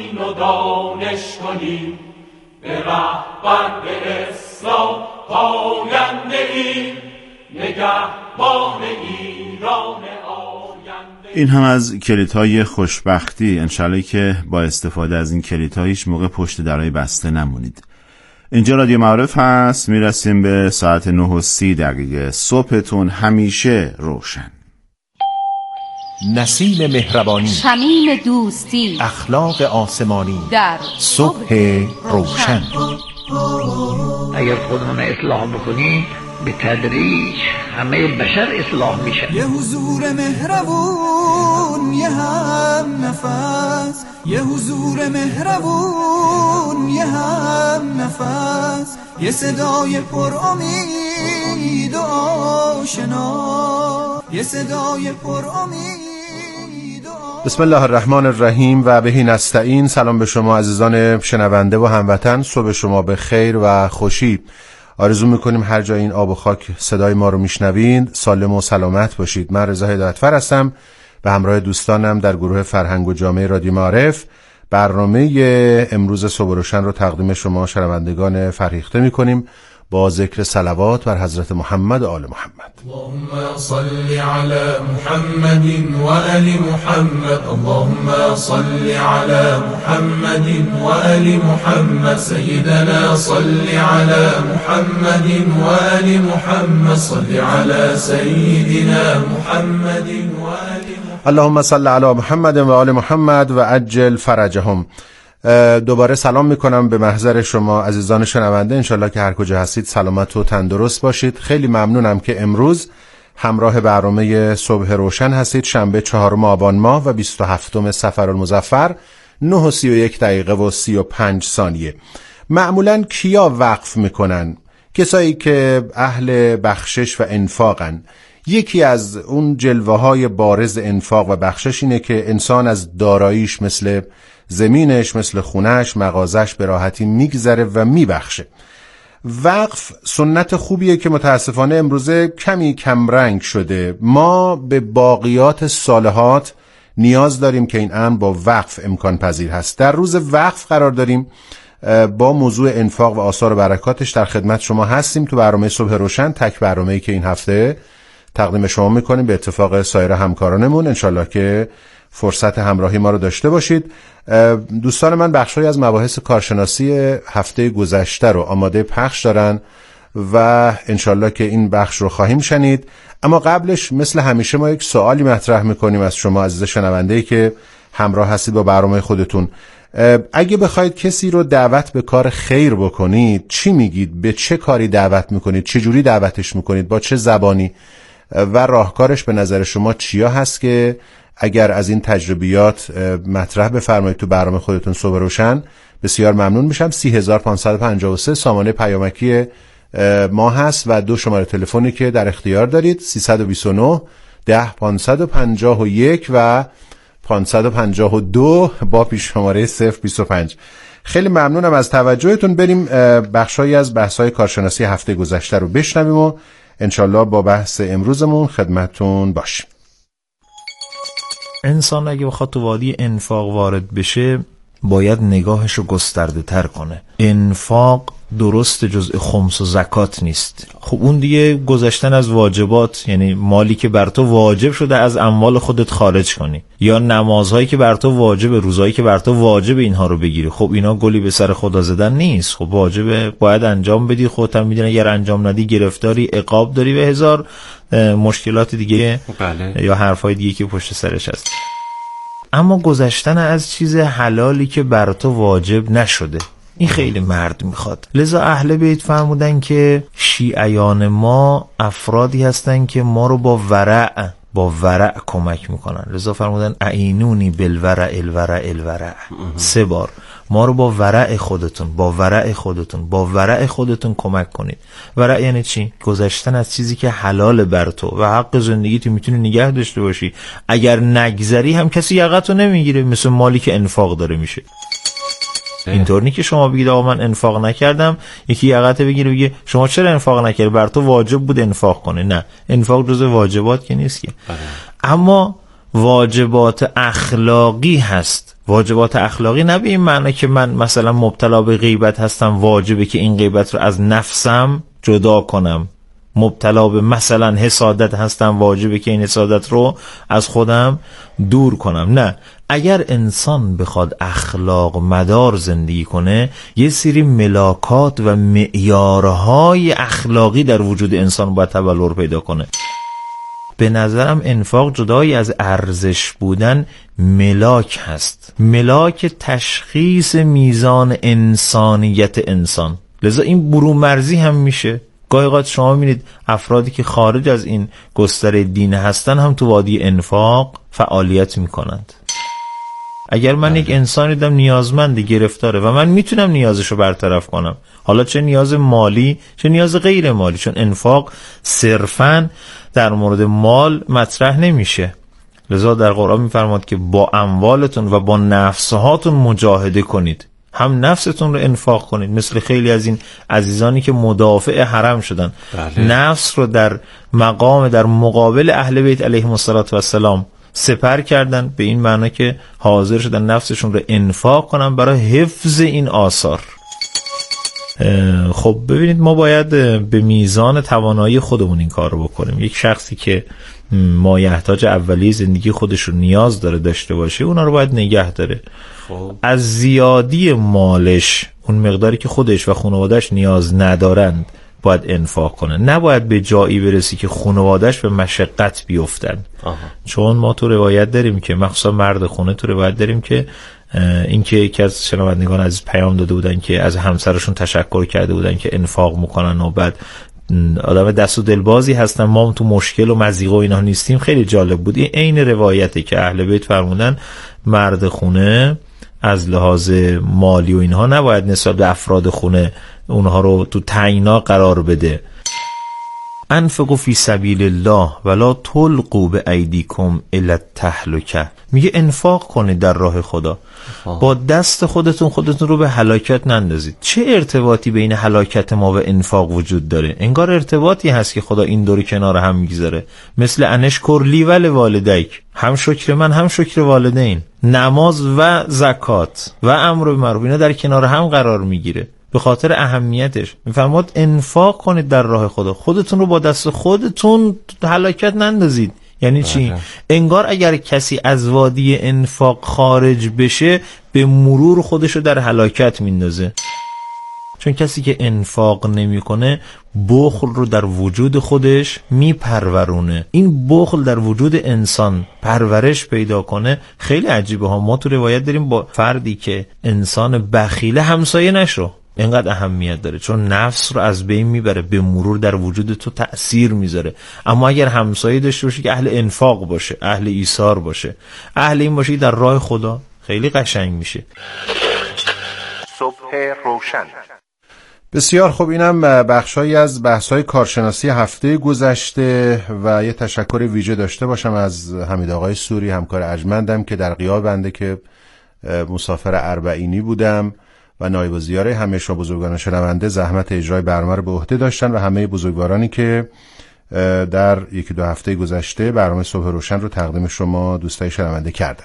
دین و دانش کنیم، به رهبر به اسلام پاینده ایم، نگهبان ایران آینده. این هم از کلیدهای خوشبختی. انشالله که با استفاده از این کلیدها هیچ موقع پشت درای بسته نمونید. اینجا رادیو معارف هست، میرسیم به ساعت 9:30. صبحتون همیشه روشن. نسیم مهربانی، شمیم دوستی، اخلاق آسمانی در صبح روشن. اگر خودمون اصلاح بکنیم به تدریج همه بشر اصلاح میشه. یه حضور مهربون، یه هم نفس، یه حضور مهربون، یه هم نفس، یه صدای پر امید و آشنا، یه صدای پر امید. بسم الله الرحمن الرحیم و بهی نستعین. سلام به شما عزیزان شنونده و هموطن. صبح شما به خیر و خوشی. آرزو میکنیم هر جای این آب و خاک صدای ما رو میشنوید سالم و سلامت باشید. من رضا هدایتفر هستم به همراه دوستانم در گروه فرهنگ و جامعه رادیو معارف برنامه امروز صبح روشن رو تقدیم شما شنوندگان فرهیخته میکنیم با ذکر صلوات بر حضرت محمد و آل محمد. اللهم صل علی محمد و آل محمد، اللهم صل علی محمد و آل محمد، سیدنا صل علی محمد و آل محمد، صل علی سیدنا محمد و آل محمد. اللهم صل علی محمد و آل محمد و عجل فرجهم. دوباره سلام میکنم به محضر شما عزیزان شنونده. انشالله که هر کجا هستید سلامت و تندرست باشید. خیلی ممنونم که امروز همراه برنامه صبح روشن هستید. شنبه 4 آبان ماه و 27 صفرالمظفر 9:31 و 35 ثانیه. معمولا کیا وقف میکنن؟ کسایی که اهل بخشش و انفاقن. یکی از اون جلوه های بارز انفاق و بخشش اینه که انسان از داراییش مثل زمینش، مثل خونش، مغازش به راحتی میگذره و میبخشه. وقف سنت خوبیه که متاسفانه امروزه کمی کمرنگ شده. ما به باقیات صالحات نیاز داریم که این امر با وقف امکان پذیر هست. در روز وقف قرار داریم با موضوع انفاق و آثار و برکاتش در خدمت شما هستیم. تو برنامه صبح روشن تک برنامه‌ای که این هفته تقدیم شما میکنیم به اتفاق سایر همکارانمون. انشالله که فرصت همراهی ما رو داشته باشید. دوستان من بخشی از مباحث کارشناسی هفته گذشته رو آماده پخش دارن و انشالله که این بخش رو خواهیم شنید. اما قبلش مثل همیشه ما یک سوالی مطرح میکنیم از شما عزیز شنونده‌ای که همراه هستید با برنامه خودتون. اگه بخواید کسی رو دعوت به کار خیر بکنید چی میگید؟ به چه کاری دعوت میکنید؟ چه جوری دعوتش میکنید؟ با چه زبانی؟ و راهکارش به نظر شما چیا هست که اگر از این تجربیات مطرح بفرمایید تو برنامه خودتون صبح روشن بسیار ممنون میشم. 3553 سامانه پیامکی ما هست و 2 شماره تلفنی که در اختیار دارید 329 10 551 و 552 با پیش شماره 025. خیلی ممنونم از توجهتون. بریم بخشایی از بحث‌های کارشناسی هفته گذشته رو بشنویم و انشالله با بحث امروزمون خدمتتون باشیم. انسان اگه بخواد تو وادی انفاق وارد بشه باید نگاهش رو گسترده تر کنه. انفاق درست جزء خمس و زکات نیست. خب اون دیگه گذشتن از واجبات، یعنی مالی که بر تو واجب شده از اموال خودت خارج کنی، یا نمازهایی که بر تو واجب، روزایی که بر تو واجب اینها رو بگیری. خب اینا گلی به سر خدا زدن نیست. خب واجبه، باید انجام بدی. خودت هم میدونی اگر انجام ندی گرفتاری، عقاب داری و هزار مشکلات دیگه یا حرفای دیگه که پشت سرش هست. اما گذشتن از چیز حلالی که بر تو واجب نشده این خیلی مرد میخواد. لذا اهل بیت فرمودن که شیعیان ما افرادی هستن که ما رو با ورع کمک میکنن. لذا فرمودن اعینونی بالورع الورع الورع 3 بار. ما رو با ورع خودتون کمک کنید. ورع یعنی چی؟ گذشتن از چیزی که حلال بر تو و حق زندگی تو میتونی نگه داشته باشی. اگر نگذری هم کسی یقتو نمیگیره، مثل مالی که انفاق داره میشه. اینطور نیست که شما بگید آقا من انفاق نکردم، یکی یقت بگیره بگه شما چرا انفاق نکردی، بر تو واجب بود انفاق کنه. نه، انفاق جزء واجبات که نیست که. اما واجبات اخلاقی هست. واجبات اخلاقی نه به این معنی که من مثلا مبتلا به غیبت هستم واجبه که این غیبت رو از نفسم جدا کنم، مبتلا به مثلا حسادت هستم واجبه که این حسادت رو از خودم دور کنم. نه، اگر انسان بخواد اخلاق مدار زندگی کنه یه سری ملاکات و معیارهای اخلاقی در وجود انسان باید تبلور پیدا کنه. به نظرم انفاق جدایی از ارزش بودن ملاک هست، ملاک تشخیص میزان انسانیت انسان. لذا این برومرزی هم میشه. گاهی اوقات شما می‌بینید افرادی که خارج از این گستره دین هستن هم تو وادی انفاق فعالیت میکنند. اگر من یک انسانی دیدم نیازمند گرفتاره و من میتونم نیازشو برطرف کنم، حالا چه نیاز مالی چه نیاز غیر مالی، چون انفاق صرفاً در مورد مال مطرح نمیشه. لذا در قرآن میفرماد که با اموالتون و با نفسهاتون مجاهده کنید، هم نفستون رو انفاق کنید، مثل خیلی از این عزیزانی که مدافع حرم شدن. بله. نفس رو در مقابل اهل بیت علیهم السلام سپر کردن، به این معنی که حاضر شدن نفسشون رو انفاق کنن برای حفظ این آثار. خب ببینید، ما باید به میزان توانایی خودمون این کار رو بکنیم. یک شخصی که مایحتاج اولیه زندگی خودش رو نیاز داشته باشه، اونا رو باید نگه داره. از زیادی مالش، اون مقداری که خودش و خانوادهش نیاز ندارند، باید انفاق کنه. نباید به جایی برسی که خانوادهش به مشقت بیفتن. چون ما تو روایت داریم که مخصوصا مرد خونه تو روایت داریم که اینکه یکی از شنوندگان از پیام داده بودن که از همسرشون تشکر کرده بودن که انفاق میکنن و بعد آدم دست و دلبازی هستن، ما تو مشکل و مضیقه و اینا نیستیم. خیلی جالب بود. این عین روایته که اهل بیت فرمودن مرد خونه از لحاظ مالی و اینها نباید نسبت به افراد خونه اونها رو تو تعیینا قرار بده. انفقوا فی سبیل الله ولا تلقوا بایدیکم الی التهلکه. میگه انفاق کنید در راه خدا، با دست خودتون رو به هلاکت نندازید. چه ارتباطی بین هلاکت ما و انفاق وجود داره؟ انگار ارتباطی هست که خدا این دور کنار هم میگذاره، مثل انشکر لی ولوالدیک، هم شکر من هم شکر والدین. نماز و زکات و امر به معروف اینا در کنار هم قرار میگیره به خاطر اهمیتش. میفرماد انفاق کنید در راه خدا، خودتون رو با دست خودتون هلاکت نندازید. یعنی چی؟ انگار اگر کسی از وادی انفاق خارج بشه به مرور خودش رو در هلاکت میندازه. چون کسی که انفاق نمیکنه بخل رو در وجود خودش میپرورونه. این بخل در وجود انسان پرورش پیدا کنه خیلی عجیبه ها. ما تو روایت داریم با فردی که انسان بخیله همسایه نشو، اینقدر اهمیت داره، چون نفس رو از بین میبره، به مرور در وجود تو تأثیر میذاره. اما اگر همسایه داشته باشی که اهل انفاق باشه، اهل ایثار باشه، اهل این باشه در راه خدا، خیلی قشنگ میشه. صبح روشن. بسیار خوب. اینم بخشایی از بحث‌های کارشناسی هفته گذشته و یه تشکر ویژه داشته باشم از حمید آقای سوری، همکار ارجمندم که در غیاب بنده که مسافر اربعینی بودم و نایب الوزرای همه شما بزرگان شنونده زحمت اجرای برنامه رو به عهده داشتن و همه بزرگوارانی که در یکی دو هفته گذشته برنامه صبح روشن رو تقدیم شما دوستای شنونده کردن.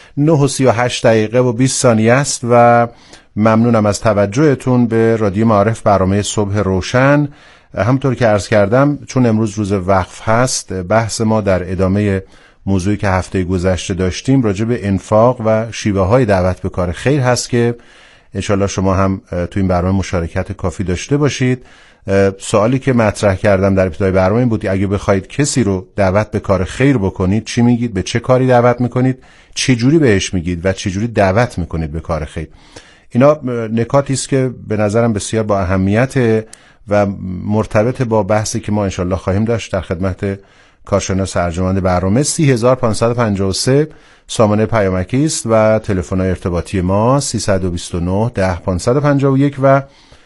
9:38 و 20 ثانیه است و ممنونم از توجهتون به رادیو معارف برنامه صبح روشن. همونطور که عرض کردم چون امروز روز وقف هست، بحث ما در ادامه موضوعی که هفته گذشته داشتیم راجع به انفاق و شیوه های دعوت به کار خیر هست که انشالله شما هم تو این برنامه مشارکت کافی داشته باشید. سوالی که مطرح کردم در ابتدای برنامه این بود اگه بخواید کسی رو دعوت به کار خیر بکنید چی میگید؟ به چه کاری دعوت میکنید؟ چه جوری بهش میگید و چه جوری دعوت میکنید به کار خیر؟ اینا نکاتی است که به نظرم بسیار با اهمیت و مرتبط با بحثی که ما انشالله خواهیم داشت. در خدمت کارشناس ارجمند برنامه 30553 سامانه پیامکی است و تلفن‌های ارتباطی ما 329 10 551 و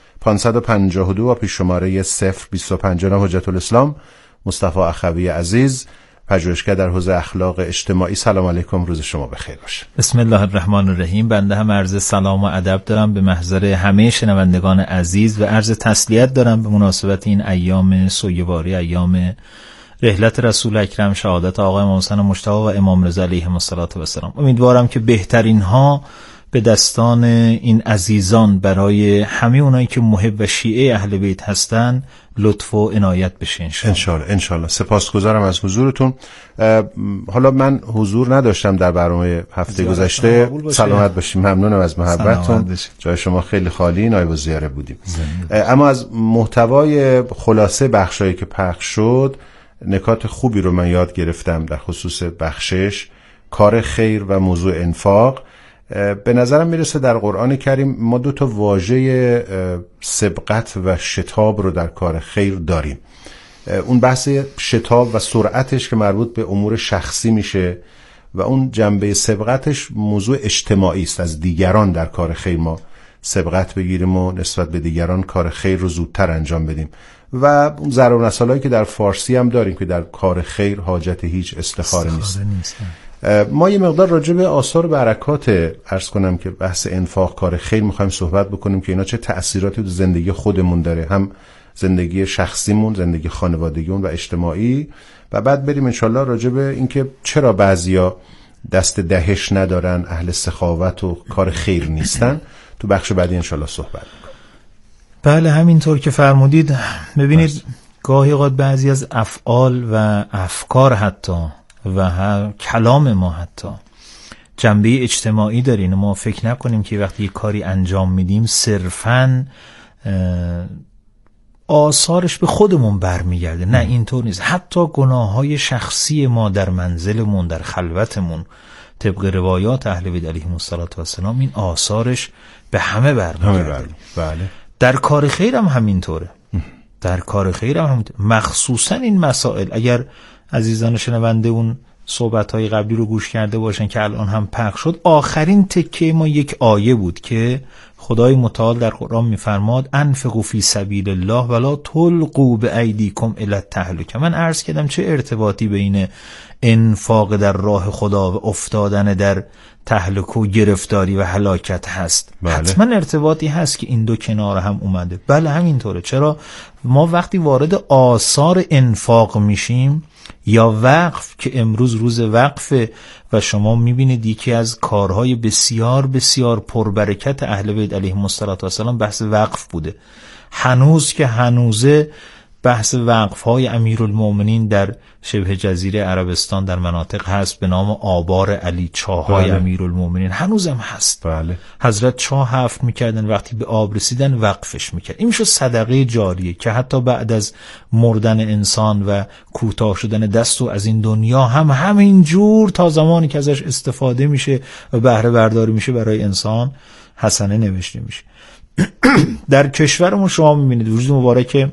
552 و پیش شماره 025. حجت الاسلام مصطفی اخوی عزیز، پژوهشگر در حوزه اخلاق اجتماعی. سلام علیکم، روز شما بخیر باشه. بسم الله الرحمن الرحیم. بنده هم عرض سلام و ادب دارم به محضر همه شنوندگان عزیز و عرض تسلیت دارم به مناسبت این ایام سوگواری، ایام رحلت رسول اکرم، شهادت آقای امام حسین مجتبی و امام رضا علیهم السلام. امیدوارم که بهترین ها به دستان این عزیزان برای همه اونایی که محب و شیعه اهل بیت هستن لطف و عنایت بشه انشالله. سپاسگزارم از حضورتون. حالا من حضور نداشتم در برنامه هفته گذشته. سلامت باشیم. ممنونم از محبتتون. جای شما خیلی خالی، نایب الزیاره بودیم. اما از محتوای خلاصه بخشایی که پخش شد نکات خوبی رو من یاد گرفتم در خصوص بخشش، کار خیر و موضوع انفاق. به نظرم میرسه در قرآن کریم ما 2 واژه سبقت و شتاب رو در کار خیر داریم. اون بحث شتاب و سرعتش که مربوط به امور شخصی میشه و اون جنبه سبقتش موضوع اجتماعی است. از دیگران در کار خیر ما سبقت بگیریم و نسبت به دیگران کار خیر رو زودتر انجام بدیم. و اون ضرب المثلایی که در فارسی هم داریم که در کار خیر حاجت هیچ استخاره نیست. ما یه مقدار راجع به آثار برکات عرض کنم که بحث انفاق کار خیر میخوایم صحبت بکنیم که اینا چه تأثیراتی تو زندگی خودمون داره، هم زندگی شخصیمون، زندگی خانوادگیمون و اجتماعی، و بعد بریم انشالله راجع به اینکه چرا بعضیا دست دهش ندارن، اهل سخاوت و کار خیر نیستن. تو بخش بعدی انشالله صحبت میکنیم. بله همینطور که فرمودید. ببینید گاهی اوقات بعضی از افعال و افکار حتی و کلام ما حتی جنبه اجتماعی داره. ما فکر نکنیم که وقتی یک کاری انجام میدیم صرفاً آثارش به خودمون برمیگرده. نه اینطور نیست. حتی گناههای شخصی ما در منزلمون، در خلوتمون، طبق روایات اهل بیت علیهم السلام این آثارش به همه برمیگرده. بله. در کار خیر هم همینطوره. مخصوصا این مسائل، اگر عزیزان شنونده اون صحبت‌های قبلی رو گوش کرده باشن که الان هم پخش شد، آخرین تکه ما یک آیه بود که خدای متعال در قرآن می‌فرماد انفقوا فی سبیل الله ولا تلقوا بأیدیکم الی التهلکه. من عرض کردم چه ارتباطی بین انفاق در راه خدا و افتادن در تهلکه و گرفتاری و هلاکت هست. بله. حتما ارتباطی هست که این 2 کنار هم اومده. بله همینطوره. چرا ما وقتی وارد آثار انفاق میشیم یا وقف، که امروز روز وقفه و شما میبینید یکی از کارهای بسیار بسیار پربرکت اهل بیت علیهم السلام بحث وقف بوده. هنوز که هنوزه بحث وقف‌های امیرالمومنین در شبه جزیره عربستان در مناطق هست به نام آبار علی، چاهای بله. امیرالمومنین هنوزم هست. بله. حضرت چاه حفر میکردن، وقتی به آب رسیدن وقفش میکرد. این میشه صدقه جاریه که حتی بعد از مردن انسان و کوتاه شدن دست و از این دنیا هم همین جور تا زمانی که ازش استفاده میشه و بهره برداری میشه برای انسان حسنه نوشته میشه. در کشورمون شما میبینید وجود مبارک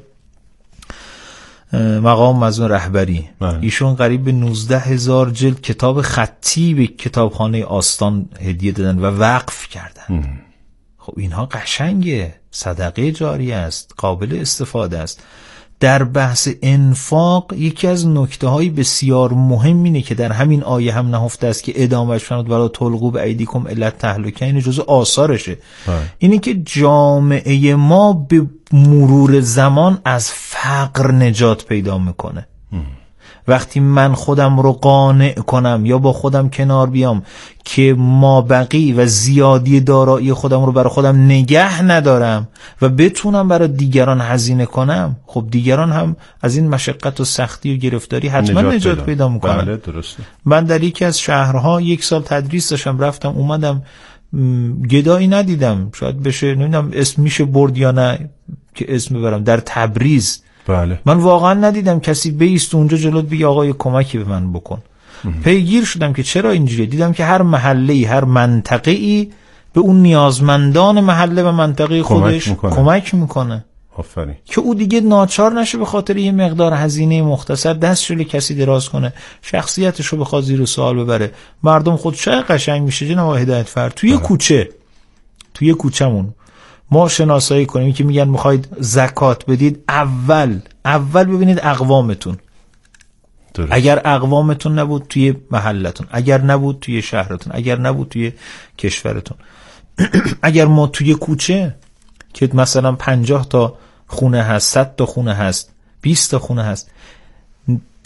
مقام مظنون رهبری، ایشون قریب به 19,000 جلد کتاب خطی به کتابخانه آستان هدیه دادن و وقف کردن. خب اینها قشنگه، صدقه جاری است، قابل استفاده است. در بحث انفاق یکی از نکته‌های بسیار مهم اینه که در همین آیه هم نهفته است که ادامهش فرمود ولا تلقوا بأیدیکم الی التهلکه، این جزء آثارشه. اینه که جامعه ما به مرور زمان از فقر نجات پیدا میکنه. وقتی من خودم رو قانع کنم یا با خودم کنار بیام که ما بقی و زیادی دارایی خودم رو برای خودم نگه ندارم و بتونم برای دیگران هزینه کنم، خب دیگران هم از این مشقت و سختی و گرفتاری حتما نجات پیدا میکنن. بله درسته. من در یکی از شهرها 1 سال تدریس داشتم، رفتم اومدم گدایی ندیدم، شاید بشه نمیدونم اسم میشه برد یا نه که اسم ببرم، در تبریز. بله. من واقعا ندیدم کسی بیست اونجا جلوت بگه آقای کمکی به من بکن. پیگیر شدم که چرا اینجوریه، دیدم که هر محله‌ای، هر منطقه‌ای به اون نیازمندان محله و منطقه خودش کمک میکنه. آفرین. که او دیگه ناچار نشه به خاطر یه مقدار هزینه مختصر دستش رو کسی دراز کنه، شخصیتش رو بخواد زیر سوال ببره. مردم خود چه قشنگ میشه جناب هدایت فرد توی کوچه، توی کوچمون ما شناسایی کنیم که میگن میخواید زکات بدید، اول ببینید اقوامتون. درست. اگر اقوامتون نبود توی محلتون، اگر نبود توی شهرتون، اگر نبود توی کشورتون، اگر ما توی کوچه که مثلا 50 تا خونه هست، 100 تا خونه هست، 20 تا خونه هست،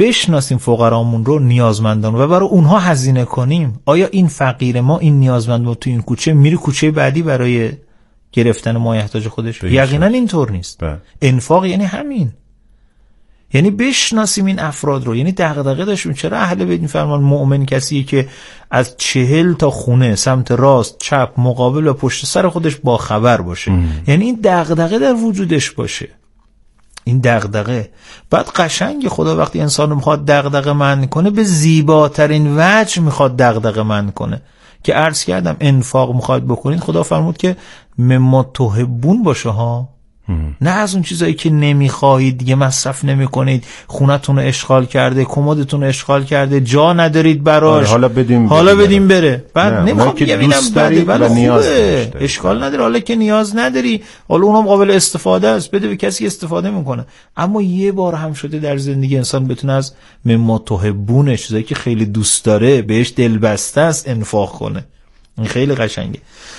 بشناسیم فقرامون رو، نیازمندان، و برای اونها هزینه کنیم. آیا این فقیر ما، این نیازمند ما تو این کوچه میره کوچه بعدی برای گرفتن مایحتاج خودش؟ یقینا اینطور نیست. انفاق یعنی همین، یعنی بشناسیم این افراد رو. یعنی دغدغه داشتیم. چرا اهل بیت میفرمان مؤمن کسیه که از 40 تا خونه سمت راست، چپ، مقابل و پشت سر خودش با خبر باشه. یعنی این دغدغه در وجودش باشه، این دغدغه. بعد قشنگ خدا وقتی انسان رو میخواد دغدغه مند کنه، به زیباترین وجه میخواد دغدغه مند کنه که عرض کردم انفاق میخواد بکنید، خدا فرمود که مما تحبون باشه ها، نه از اون چیزایی که نمیخواهید دیگه مصرف نمیکنید، خونتون رو اشغال کرده، کمدتون رو اشغال کرده، جا ندارید براش، حالا بدیم بره. بعد نمیخوام ببینم بده، ولی خوبه، اشکال نداره. حالا که نیاز نداری، حالا اونم قابل استفاده است، بده به کسی استفاده میکنه. اما یه بار هم شده در زندگی انسان بتونه از مما تحبون، چیزایی که خیلی دوست داره، بهش دلبسته است، انفاق کنه. این خیلی قشنگه.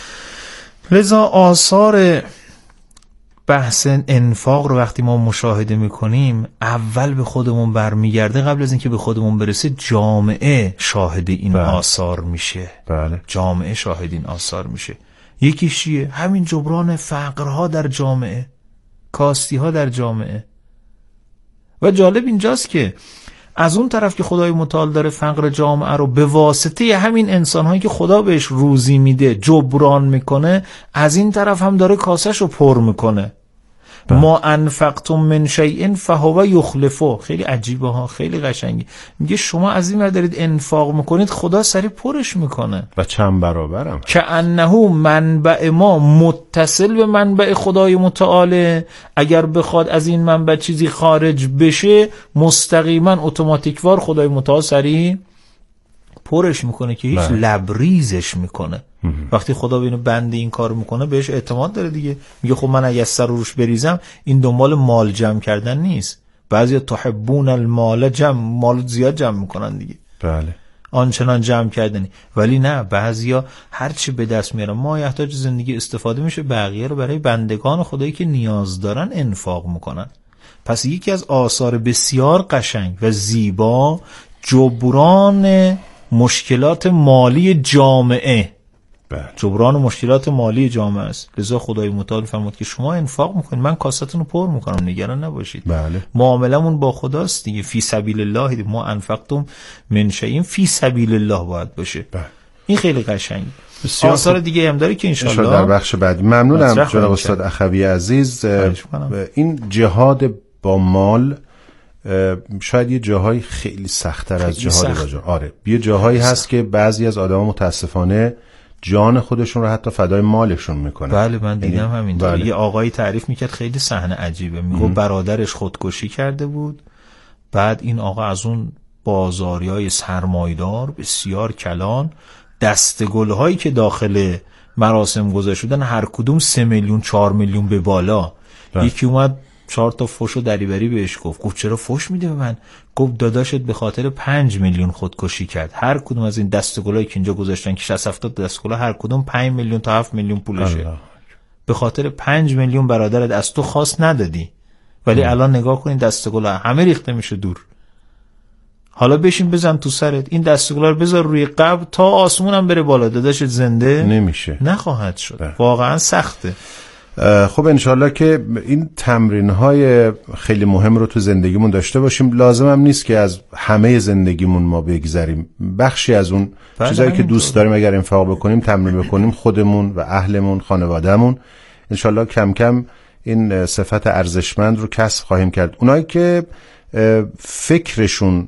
لذا آثار بحث انفاق رو وقتی ما مشاهده میکنیم، اول به خودمون برمیگرده. قبل از اینکه به خودمون برسه، جامعه شاهد این آثار میشه. جامعه شاهد این آثار میشه. یکیش چیه؟ همین جبران فقرها در جامعه، کاستیها در جامعه. و جالب اینجاست که از اون طرف که خدای متعال داره فقر جامعه رو به واسطه همین انسان‌هایی که خدا بهش روزی میده جبران میکنه، از این طرف هم داره کاسش رو پر میکنه. ما انفقتم من شیء فهو یخلفه. خیلی عجیبه ها، خیلی قشنگی. میگه شما از این ور دارید انفاق میکنید، خدا سری پرش میکنه و چند برابرم. که انه منبع ما متصل به منبع خدای متعاله. اگر بخواد از این منبع چیزی خارج بشه، مستقیما اتوماتیکوار خدای متعال سری پرش میکنه که هیچ لبریزش میکنه. وقتی خدا ببینه بنده این کارو میکنه، بهش اعتماد داره دیگه. میگه خب من اگه سر روش بریزم، این دنبال مال جمع کردن نیست. بعضیا تحبون المال جمع، مال زیاد جمع میکنن دیگه. بله، آنچنان جمع کردنی. ولی نه، بعضیا هر چی به دست میارن، ما یحتاج زندگی استفاده میشه، بقیه رو برای بندگان خدایی که نیاز دارن انفاق میکنن. پس یکی از آثار بسیار قشنگ و زیبا جبران مشکلات مالی جامعه، جبران مشکلات مالی جامعه است. لذا خدای متعال فرمود که شما انفاق میکنید، من کاستون رو پر میکنم، نگران نباشید. بله. معاملمون با خداست دیگه. فی سبیل الله، ما انفقتم من شیء فی سبیل الله باید باشه. این خیلی قشنگ. آثار دیگه هم داره که انشالله در بخش بعدی. ممنونم جناب استاد اخوی عزیز. این جهاد با مال شاید یه جاهای خیلی سخت‌تر از جهاد با جان. آره، یه جاهایی هست که بعضی از آدما متاسفانه جان خودشون رو حتی فدای مالشون میکنن. بله، من دیدم همینطور. یه آقایی تعریف میکرد، خیلی صحنه عجیبه. میگه برادرش خودکشی کرده بود، بعد این آقا از اون بازاریای سرمایدار بسیار کلان، دستگل‌هایی که داخل مراسم گذاشته بودن، هر کدوم 3 میلیون 4 میلیون به بالا. یکی اومد 4 تا فوشو دریوری بهش گفت چرا فوش میده به من؟ گفت داداشت به خاطر 5 میلیون خودکشی کرد. هر کدوم از این دستگلایی که اینجا گذاشتن که 60-70 دستگلا، هر کدوم 5 میلیون تا 7 میلیون پولشه. به خاطر 5 میلیون برادرت از تو خواست ندادی، ولی الان نگاه کن این دستگلا همه ریخته میشه دور. حالا بشین بزن تو سرت، این دستگلا رو بذار روی قبر تا آسمون هم بره بالا، داداشت زنده نمیشه، نخواهد شد. واقعا سخته. خب انشالله که این تمرین‌های خیلی مهم رو تو زندگیمون داشته باشیم. لازم هم نیست که از همه زندگیمون ما بگذریم. بخشی از اون چیزایی که دوست داریم اگر انفاق بکنیم، تمرین بکنیم، خودمون و اهلمون، خانوادهمون، انشالله کم کم این صفت ارزشمند رو کسب خواهیم کرد. اونایی که فکرشون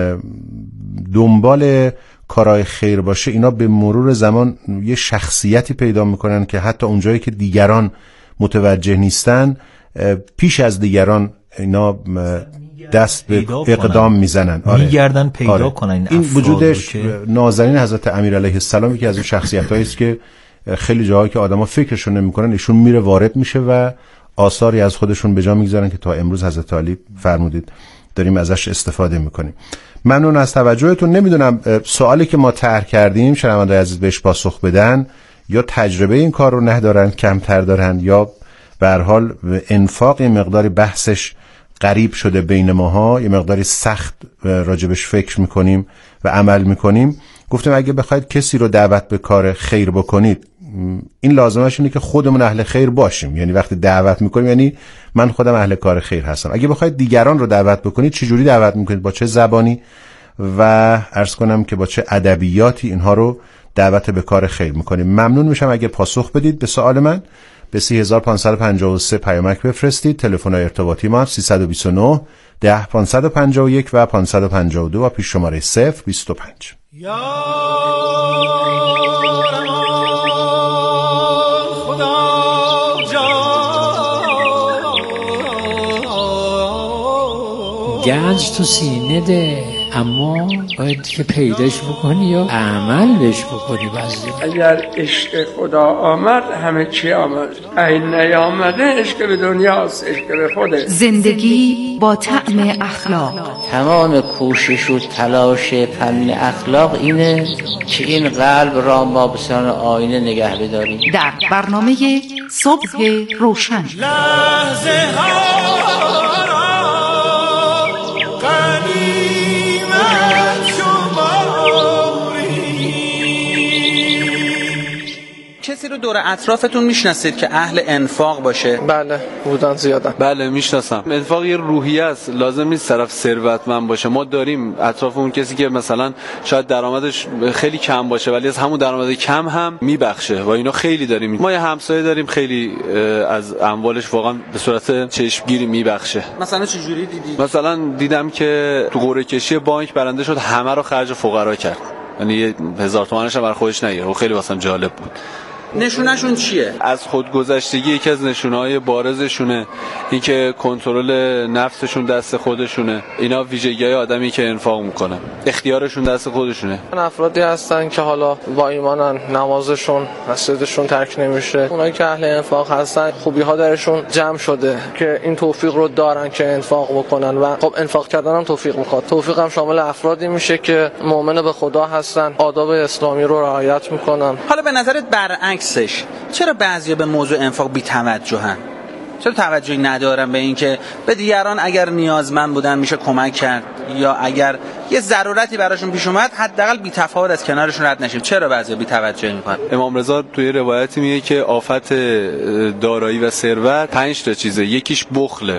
دنبال کارهای خیر باشه، اینا به مرور زمان یه شخصیتی پیدا میکنن که حتی اونجایی که دیگران متوجه نیستن، پیش از دیگران اینا دست به اقدام میزنن. میگردن پیدا کنن. این وجودش نازنین حضرت امیر علیه السلام یکی از اون شخصیتایی است که خیلی جاهایی که آدما فکرشون نمیکنن، ایشون میره وارد میشه و آثاری از خودشون به جا میگذارن که تا امروز حضرت علی فرمودید داریم ازش استفاده میکنیم. ممنون از توجهتون. نمیدونم سوالی که ما طرح کردیم شنوندگان عزیز بهش پاسخ بدن، یا تجربه این کار رو ندارن، کمتر دارن، یا به هر حال انفاق مقداری بحثش غریب شده بین ماها، یه مقداری سخت راجبش فکر میکنیم و عمل میکنیم. گفتم اگه بخواید کسی رو دعوت به کار خیر بکنید، این لازمش اینه که خودمون اهل خیر باشیم. یعنی وقتی دعوت میکنیم یعنی من خودم اهل کار خیر هستم. اگه بخواید دیگران رو دعوت بکنید، چجوری دعوت میکنید؟ با چه زبانی و عرض کنم که با چه ادبیاتی اینها رو دعوت به کار خیر میکنیم؟ ممنون میشم اگه پاسخ بدید به سوال من. به 3553 پیامک بفرستید. تلفن ارتباطی ما 329 10 551 و 552 و پیش شماره 025. گنج تو سینه ده، اما باید که پیداش بکنی یا عمل بهش بکنی. اگر عشق خدا آمد همه چی آمد، این نیامده عشق به دنیاست، عشق به خوده. زندگی با طعم اخلاق. تمام کوشش و تلاش فن اخلاق اینه که این قلب را ما به سان آینه نگه بداریم. در برنامه صبح روشن لحظه ها کسی رو دور اطرافتون میشناسید که اهل انفاق باشه؟ بله بودن زیادن. بله میشناسم. انفاق یه روحیه است، لازم نیست طرف ثروتمند باشه. ما داریم اطرافمون کسی که مثلا شاید درآمدش خیلی کم باشه ولی از همون درآمد کم هم میبخشه و اینا خیلی داریم. ما یه همسایه داریم خیلی از اموالش واقعا به صورت چشمگیری میبخشه. مثلا چه جوری دیدی؟ مثلا دیدم که تو قرعه کشی بانک برنده شد، همه رو خرج فقرا کرد، یعنی 1000 تومانش هم برای خودش نگیره. خیلی واسم جالب بود. نشونهشون چیه؟ از خودگذشتگی یکی از نشونه‌های بارزشونه اینکه کنترل نفسشون دست خودشونه. اینا ویژگی‌های آدمی که انفاق میکنه، اختیارشون دست خودشونه. افرادی هستن که حالا با ایمانن، نمازشون مسجدشون ترک نمیشه. اونایی که اهل انفاق هستن خوبی‌ها درشون جمع شده که این توفیق رو دارن که انفاق بکنن و خب انفاق کردن هم توفیق میخواد. توفیق هم شامل افرادی میشه که مؤمن به خدا هستن، آداب اسلامی رو رعایت میکنن. حالا به نظرت برعکسش چرا بعضیا به موضوع انفاق بی‌توجهن؟ چرا توجهی ندارن به این که به دیگران اگر نیازمند بودن میشه کمک کرد، یا اگر یه ضرورتی براشون پیش اومد حداقل بی‌تفاوت از کنارشون رد نشیم؟ چرا بعضیا بی‌توجهی میکنن؟ امام رضا توی روایتی میگه که آفت دارایی و ثروت 5 تا چیزه. یکیش بخله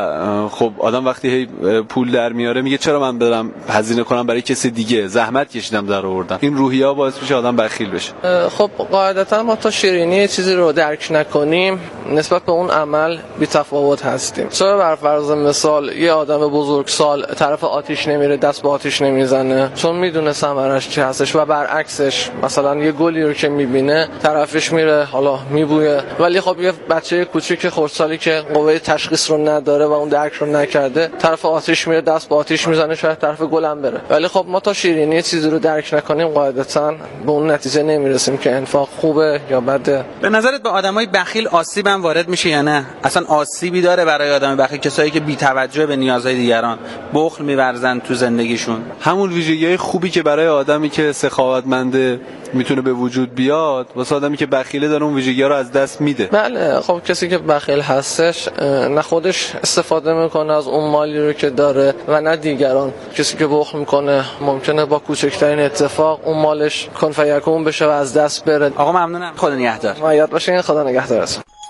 و خب آدم وقتی پول در میاره میگه چرا من برم هزینه کنم برای کسی دیگه، زحمت کشیدم در آوردم. این روحیه باعث میشه آدم بخیل بشه. خب قاعدتا ما تا شیرینی چیزی رو درک نکنیم نسبت به اون عمل بی‌تفاوت هستیم. چرا بر فرض مثال یه آدم بزرگسال طرف آتیش نمیره، دست به آتیش نمیزنه؟ چون میدونه ثمرش چی هستش. و برعکسش مثلا یه گلی رو که میبینه طرفش میره حالا میبویه، ولی خب یه بچه کوچیک خردسالی که قوه تشخیص رو نداره و اون درک رو نکرده طرف آتیش میره، دست به آتیش میزنه، شاید طرف گلم بره. ولی خب ما تا شیرینی چیزی رو درک نکنیم قاعدتا به اون نتیجه نمیرسیم که انفاق خوبه یا بده. به نظرت به آدمای بخیل آسیب هم وارد میشه یا نه؟ اصلا آسیبی داره برای آدم بخیل؟ کسایی که بی‌توجه به نیازهای دیگران، بخل می‌ورزن تو زندگیشون. همون ویژگی‌های خوبی که برای آدمی که سخاوتمنده میتونه به وجود بیاد، واسه آدمی که بخیله داره اون ویژگی‌ها رو از دست میده. بله خب کسی که بخیل هستش نه خودش استفاده میکنه از اون مالی رو که داره و نه دیگران. کسی که بخل میکنه ممکنه با کوچکترین اتفاق اون مالش کن فیکون بشه و از دست بره. آقا ممنونم، خدا نگهدار. یاد باشه خدا نگهدار.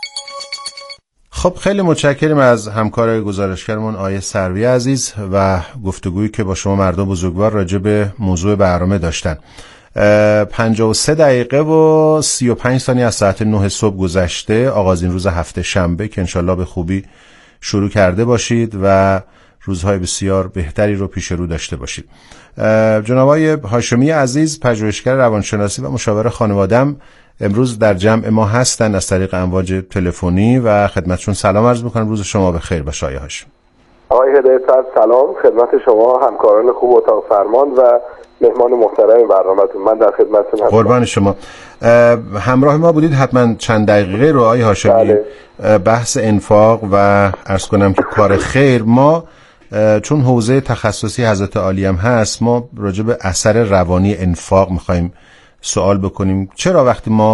خب خیلی متشکریم از همکار گزارشگرمون آیه سروی عزیز و گفتگویی که با شما مردم بزرگوار راجع به موضوع برنامه داشتن. 53 دقیقه و 35 ثانیه از ساعت 9 صبح گذشته، آغازین روز هفته شنبه که انشالله به خوبی شروع کرده باشید و روزهای بسیار بهتری رو پیش رو داشته باشید. جناب آقای هاشمی عزیز، پژوهشگر روانشناسی و مشاور خانواده‌ام، امروز در جمع ما هستن از طریق امواج تلفنی و خدمتشون سلام عرض میکنم. روز شما بخیر باشه آقای هاشمی. آقای هدایت صاحب سلام خدمت شما، همکاران خوب اتاق فرمان و مهمان محترم برنامه‌تون. من در خدمتتون هستم. قربان شما. همراه ما بودید حتما چند دقیقه رو آقای هاشمی. بله. بحث انفاق و عرض کنم که کار خیر، ما چون حوزه تخصصی حضرت عالی هم هست، ما راجع به اثر روانی انفاق میخوایم سوال بکنیم. چرا وقتی ما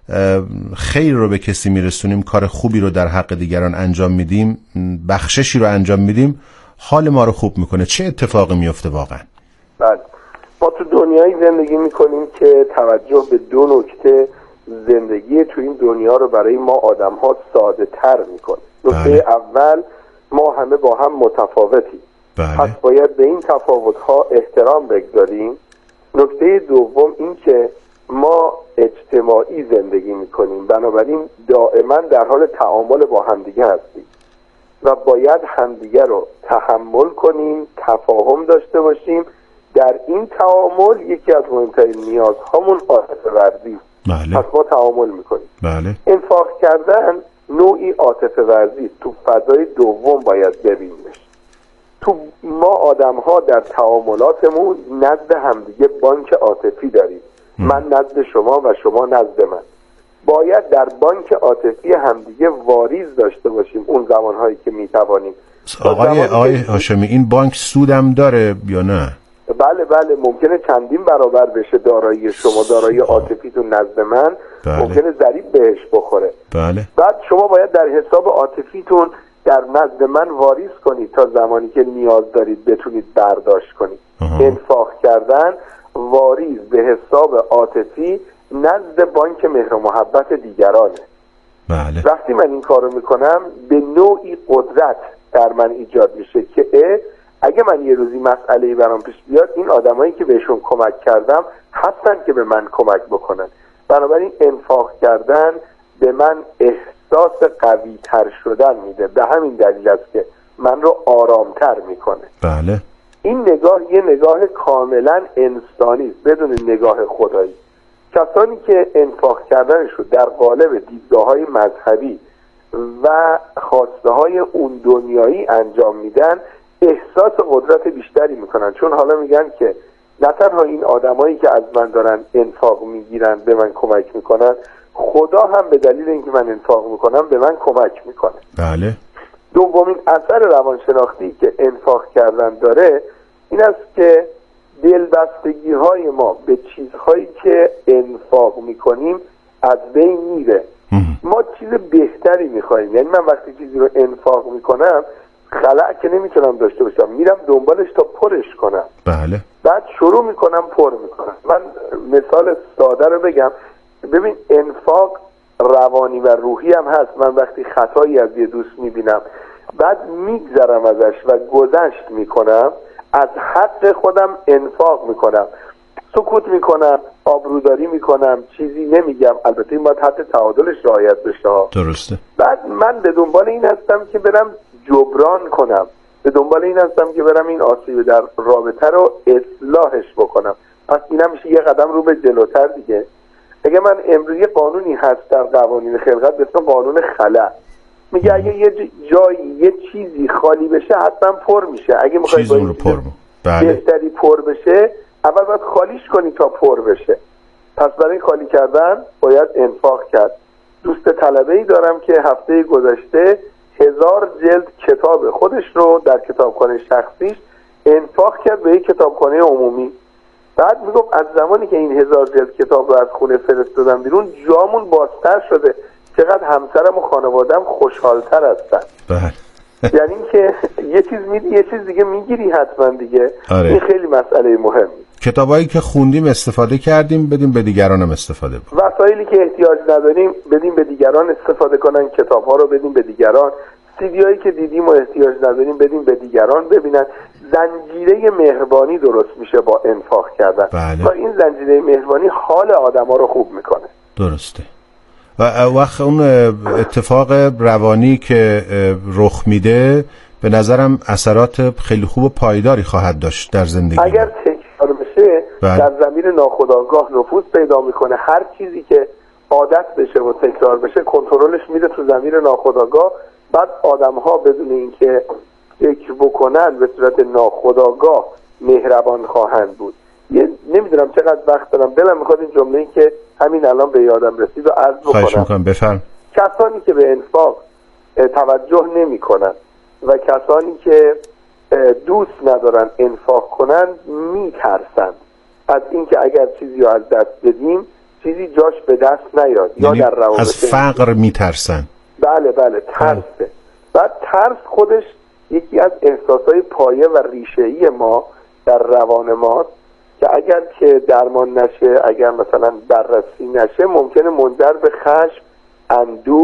خیر رو به کسی میرسونیم، کار خوبی رو در حق دیگران انجام میدیم، بخششی رو انجام میدیم، حال ما رو خوب میکنه. چه اتفاقی میفته واقعا؟ بله، ما تو دنیایی زندگی میکنیم که توجه به دو نکته زندگی تو این دنیا رو برای ما آدم ها ساده تر میکنه. نکته اول، ما همه با هم متفاوتیم. پس باید به این تفاوت ها احترام بگذاریم. نکته دوم این که ما اجتماعی زندگی میکنیم، بنابراین دائما در حال تعامل با همدیگه هستیم و باید همدیگه رو تحمل کنیم، تفاهم داشته باشیم. در این تعامل یکی از مهمترین نیازهامون عاطفه ورزی. پس ما تعامل میکنیم. انفاق کردن نوعی عاطفه ورزی تو فضای دوم باید ببینیمش. تو ما آدم ها در تعاملاتمون نزد همدیگه بانک عاطفی داریم. من نزد شما و شما نزد من. باید در بانک عاطفی همدیگه واریز داشته باشیم اون زمانهایی که میتوانیم. آقای هاشمی، این بانک سودم داره یا نه؟ بله، ممکنه چندین برابر بشه دارایی شما، دارایی عاطفیتون نزد من. ممکنه ضریب بهش بخوره. بعد شما باید در حساب عاطفیتون در نزد من واریز کنید تا زمانی که نیاز دارید بتونید برداشت کنید. انفاق کردن واریز به حساب عاطفی نزد بانک مهر و محبت دیگرانه. وقتی من این کارو میکنم به نوعی قدرت در من ایجاد میشه که اگه من یه روزی مسئله‌ای برام پیش بیاد، این آدمایی که بهشون کمک کردم هستن که به من کمک بکنن. بنابراین انفاق کردن به من احساس قوی تر شدن میده. به همین دلیل است که من رو آرامتر میکنه. این نگاه یه نگاه کاملا انسانی است، بدون نگاه خدایی. کسانی که انفاق کردنشو در قالب دیدگاه‌های مذهبی و خواسته‌های اون دنیایی انجام میدن، احساس قدرت بیشتری میکنن، چون حالا میگن که نه تنها این آدمایی که از من دارن انفاق میگیرن به من کمک میکنن، خدا هم به دلیل اینکه من انفاق میکنم به من کمک میکنه. دومین اثر روانشناختی که انفاق کردن داره این است که دلبستگی های ما به چیزهایی که انفاق میکنیم از بین میره. ما چیز بهتری میخوایم. یعنی من وقتی چیزی رو انفاق میکنم خلأ که نمیتونم داشته باشم، میرم دنبالش تا پرش کنم. بعد شروع میکنم پر میکنم. من مثال ساده رو بگم. ببین، انفاق روانی و روحی هم هست. من وقتی خطایی از یه دوست میبینم بعد میگذرم ازش و گذشت میکنم، از حق خودم انفاق میکنم، سکوت میکنم، آبروداری میکنم، چیزی نمیگم. البته این باید حد تعادلش رعایت بشه. درسته. بعد من به دنبال این هستم که برم جبران کنم، به دنبال این هستم که برم این آسیب در رابطه رو اصلاحش بکنم. پس اینم میشه یه قدم رو به جلوتر دیگه. اگه من امروز یه قانونی هست در قوانین خلقت به اسم قانون خلأ، میگه اگه یه جایی یه چیزی خالی بشه حتما پر میشه. اگه میخوای با این بهتری پر بشه، اول باید خالیش کنی تا پر بشه. پس برای خالی کردن باید انفاق کرد. دوست طلبه‌ای دارم که هفته گذشته 1000 جلد کتاب خودش رو در کتابخانه شخصیش انفاق کرد به یک کتابخانه عمومی. بعد میگم از زمانی که این 1000 جلد کتاب رو از خونه فرستادم بیرون، جامون بازتر شده، چقدر همسرم و خانوادم خوشحالتر هستن. یعنی اینکه یه چیز میدی یه چیز دیگه میگیری حتما دیگه. این خیلی مسئله مهمه. کتابایی که خوندیم استفاده کردیم، بدیم به دیگرانم استفاده کنیم. وسایلی که احتیاج نداریم بدیم به دیگران استفاده کنن. کتاب‌ها رو بدیم به دیگران. سیدیایی که دیدیم و احتیاج نداریم بدیم به دیگران ببینن. زنجیره مهربانی درست میشه با انفاق کردن. و این زنجیره مهربانی حال آدما رو خوب میکنه. درسته. و وقت اون اتفاق روانی که رخ میده به نظرم اثرات خیلی خوب و پایداری خواهد داشت در زندگی. اگر تکرار بشه در ضمیر ناخودآگاه نفوذ پیدا میکنه. هر چیزی که عادت بشه و تکرار بشه کنترلش میره تو ضمیر ناخودآگاه. بعد آدم‌ها بدون اینکه فکر بکنن به صورت ناخودآگاه مهربان خواهند بود. نمیدونم چقدر وقت دارم، دلم میخواد این جمله‌ای که همین الان به یادم رسید و عرض بکنم. خواهش میکنم، بفرم. کسانی که به انفاق توجه نمی‌کنن و کسانی که دوست ندارن انفاق کنن میترسن از اینکه اگر چیزی رو از دست بدیم چیزی جاش به دست نیاد، یا در روابط از فقر میترسن. بله ترسه. بعد ترس خودش یکی از احساسای پایه و ریشه‌ای ما در روان ماست که اگر که درمان نشه، اگر مثلا بررسی نشه، ممکنه منجر به خشم، اندوه